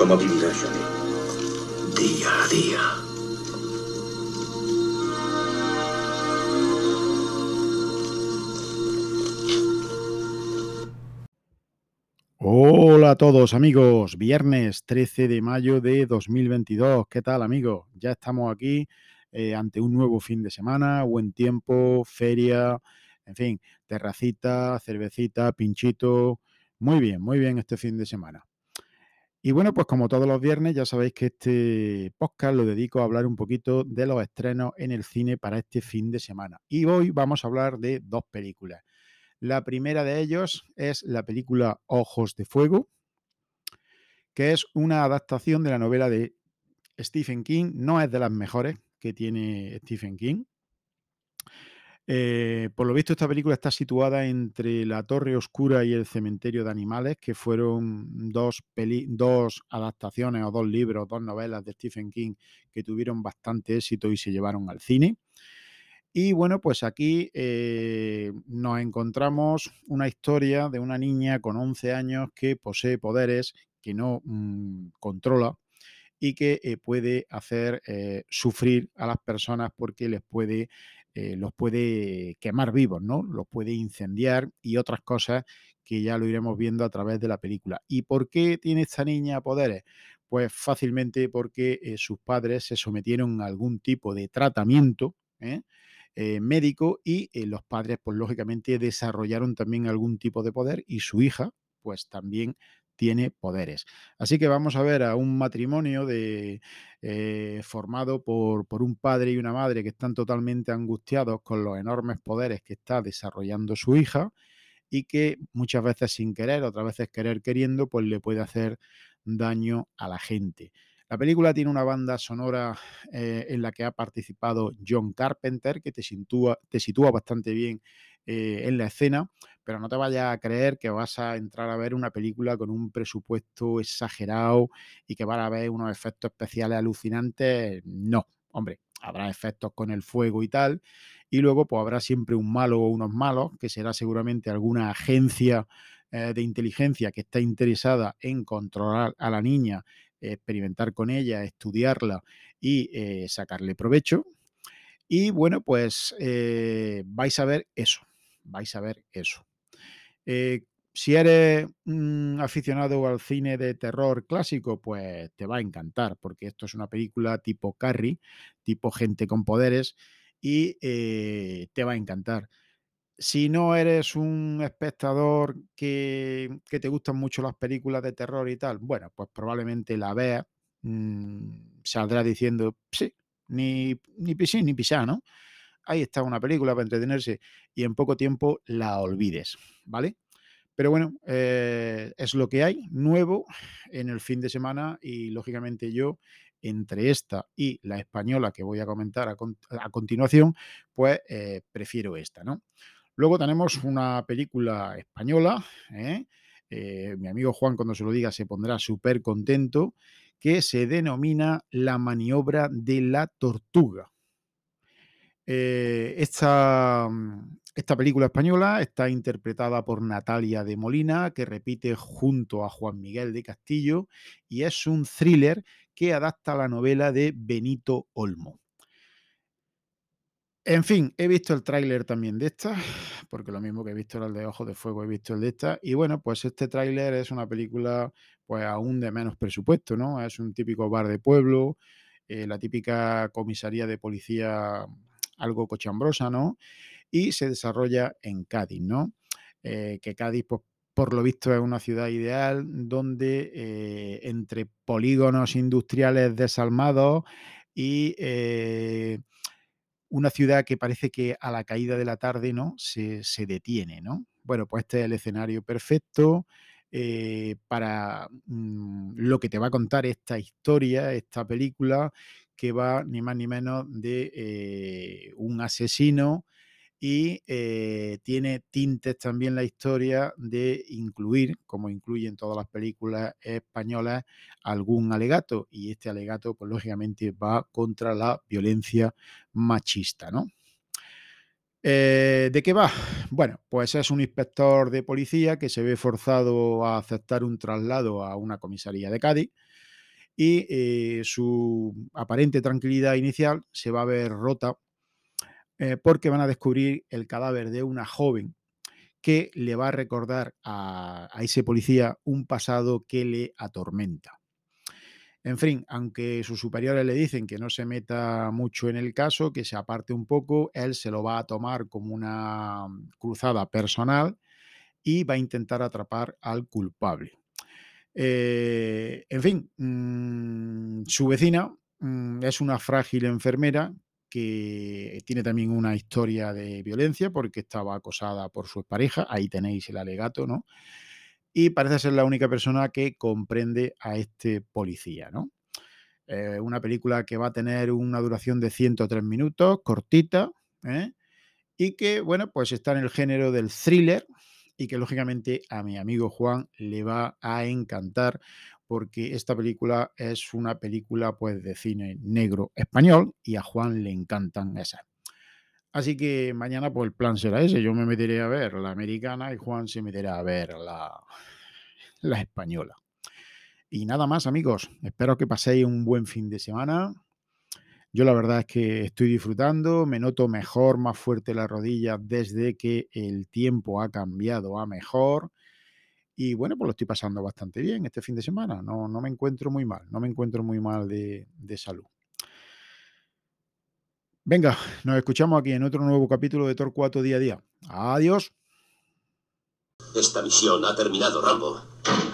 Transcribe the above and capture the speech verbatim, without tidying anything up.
¿Cómo vivirá Johnny? Día a día. Hola a todos amigos, viernes trece de mayo de dos mil veintidós. ¿Qué tal amigos? Ya estamos aquí eh, ante un nuevo fin de semana, buen tiempo, feria, en fin, terracita, cervecita, pinchito. Muy bien, muy bien este fin de semana. Y bueno, pues como todos los viernes ya sabéis que este podcast lo dedico a hablar un poquito de los estrenos en el cine para este fin de semana. Y hoy vamos a hablar de dos películas. La primera de ellos es la película Ojos de Fuego, que es una adaptación de la novela de Stephen King. No es de las mejores que tiene Stephen King. Eh, por lo visto, esta película está situada entre La Torre Oscura y El Cementerio de Animales, que fueron dos, peli dos adaptaciones o dos libros, dos novelas de Stephen King que tuvieron bastante éxito y se llevaron al cine. Y bueno, pues aquí eh, nos encontramos una historia de una niña con once años que posee poderes que no mmm, controla y que eh, puede hacer eh, sufrir a las personas porque les puede, eh, los puede quemar vivos, ¿no? Los puede incendiar y otras cosas que ya lo iremos viendo a través de la película. ¿Y por qué tiene esta niña poderes? Pues fácilmente porque eh, sus padres se sometieron a algún tipo de tratamiento, ¿eh? Eh, médico y eh, los padres, pues lógicamente desarrollaron también algún tipo de poder y su hija, pues también tiene poderes. Así que vamos a ver a un matrimonio de, eh, formado por, por un padre y una madre que están totalmente angustiados con los enormes poderes que está desarrollando su hija y que muchas veces sin querer, otras veces querer queriendo, pues le puede hacer daño a la gente. La película tiene una banda sonora eh, en la que ha participado John Carpenter, que te sitúa, te sitúa bastante bien eh, en la escena, pero no te vayas a creer que vas a entrar a ver una película con un presupuesto exagerado y que vas a ver unos efectos especiales alucinantes. No, hombre, habrá efectos con el fuego y tal, y luego pues habrá siempre un malo o unos malos, que será seguramente alguna agencia eh, de inteligencia que está interesada en controlar a la niña, experimentar con ella, estudiarla y eh, sacarle provecho. Y bueno, pues eh, vais a ver eso, vais a ver eso. Eh, si eres un aficionado al cine de terror clásico, pues te va a encantar, porque esto es una película tipo Carrie, tipo gente con poderes, y eh, te va a encantar. Si no eres un espectador que, que te gustan mucho las películas de terror y tal, bueno, pues probablemente la veas, mmm, saldrá diciendo, sí, ni, ni pisín ni pisá, ¿no? Ahí está una película para entretenerse y en poco tiempo la olvides, ¿vale? Pero bueno, eh, es lo que hay nuevo en el fin de semana y lógicamente yo, entre esta y la española que voy a comentar a, con, a continuación, pues eh, prefiero esta, ¿no? Luego tenemos una película española, ¿eh? Eh, mi amigo Juan cuando se lo diga se pondrá súper contento, que se denomina La maniobra de la tortuga. Eh, esta, mm, esta película española está interpretada por Natalia de Molina, que repite junto a Juan Miguel de Castillo, y es un thriller que adapta la novela de Benito Olmo. En fin, he visto el tráiler también de esta, porque lo mismo que he visto el de Ojos de Fuego, he visto el de esta, y bueno, pues este tráiler es una película pues aún de menos presupuesto, ¿no? Es un típico bar de pueblo, eh, la típica comisaría de policía algo cochambrosa, ¿no? Y se desarrolla en Cádiz, ¿no? Eh, que Cádiz, pues, por lo visto, es una ciudad ideal donde eh, entre polígonos industriales desalmados y eh, una ciudad que parece que a la caída de la tarde, ¿no? Se, se detiene, ¿no? Bueno, pues este es el escenario perfecto eh, para mmm, lo que te va a contar esta historia, esta película, que va ni más ni menos de eh, un asesino y eh, tiene tintes también la historia de incluir, como incluyen todas las películas españolas, algún alegato, y este alegato, pues lógicamente va contra la violencia machista, ¿no? Eh, ¿De qué va? Bueno, pues es un inspector de policía que se ve forzado a aceptar un traslado a una comisaría de Cádiz, y eh, su aparente tranquilidad inicial se va a ver rota eh, porque van a descubrir el cadáver de una joven que le va a recordar a, a ese policía un pasado que le atormenta. En fin, aunque sus superiores le dicen que no se meta mucho en el caso, que se aparte un poco, él se lo va a tomar como una cruzada personal y va a intentar atrapar al culpable. Eh, en fin, mmm, su vecina mmm, es una frágil enfermera que tiene también una historia de violencia porque estaba acosada por su pareja, ahí tenéis el alegato, ¿no? Y parece ser la única persona que comprende a este policía, ¿no? Eh, una película que va a tener una duración de ciento tres minutos, cortita, ¿eh? Y que, bueno, pues está en el género del thriller y que lógicamente a mi amigo Juan le va a encantar porque esta película es una película pues de cine negro español y a Juan le encantan esas. Así que mañana pues el plan será ese, yo me meteré a ver la americana y Juan se meterá a ver la, la española. Y nada más amigos, espero que paséis un buen fin de semana. Yo la verdad es que estoy disfrutando, me noto mejor, más fuerte la rodilla desde que el tiempo ha cambiado a mejor y bueno, pues lo estoy pasando bastante bien este fin de semana, no, no me encuentro muy mal, no me encuentro muy mal de, de salud. Venga, nos escuchamos aquí en otro nuevo capítulo de Torcuato Día a Día. Adiós. Esta misión ha terminado, Rambo.